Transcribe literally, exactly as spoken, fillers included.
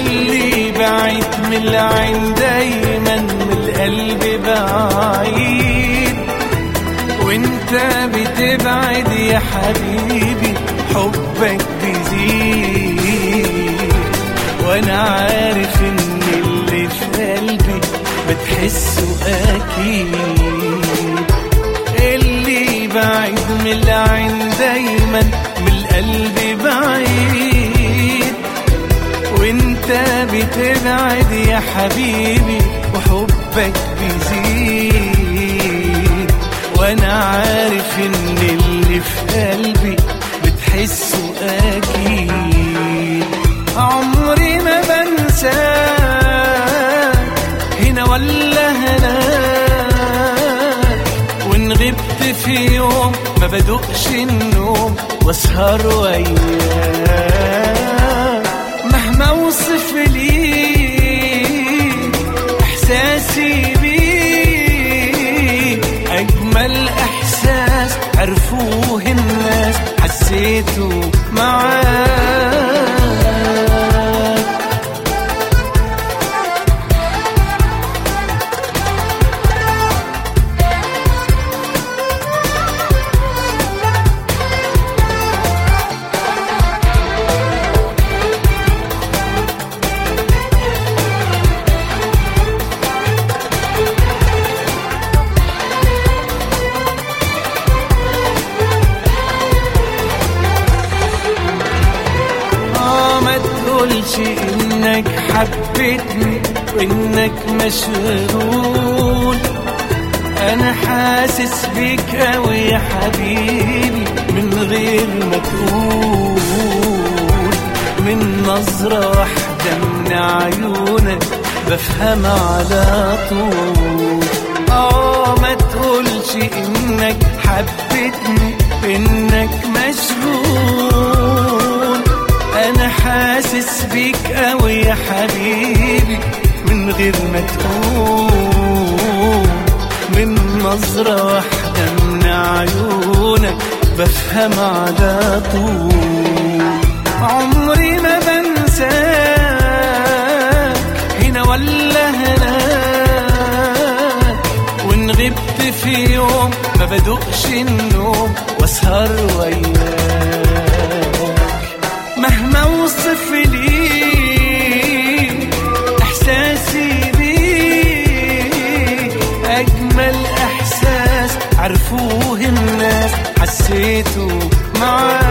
اللي بعيد من العين دايما من القلب بعيد، وانت بتبعد يا حبيبي حبك بيزيد، وانا عارف ان اللي في قلبي بتحسه اكيد. اللي بعيد من العين دايما من القلب بعيد، وانت بتبعد يا حبيبي وحبك بيزيد، وانا عارف ان اللي في قلبي بتحسه اكيد. عمري ما بنساك هنا ولا هناك، وان غبت في يوم ما بدقش النوم واسهر وياك. مهما اوصف ليك احساسي بيك، اجمل احساس عرفوه الناس حسيته معاك. تقولش انك حبيتني وانك مشغول، انا حاسس بيك اوي يا حبيبي من غير ما تقول. من نظرة واحدة من عيونك بفهم على طول. اه ما تقولش انك حبيتني انك مشغول، انا حاسس بيك اوي يا حبيبي من غير ما تقول. من نظرة واحدة من عيونك بفهم على طول. عمري ما بنساك هنا ولا هناك، وان غبت في يوم ما بدقش النوم واسهر وياك. مهما اوصف ليك احساسي بيك، اجمل احساس عرفوه الناس حسيته معاك.